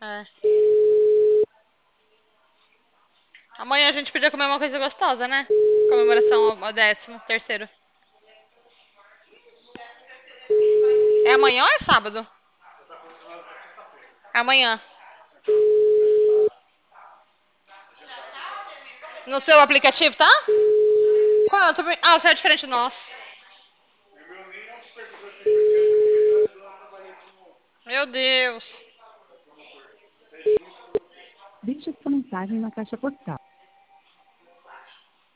É. Amanhã a gente podia comer uma coisa gostosa, né? Comemoração ao 13º. É amanhã ou é sábado? É amanhã. No seu aplicativo, tá? Qual é o teu... Ah, o seu é diferente do nosso. Meu Deus. Deixe sua mensagem na caixa postal.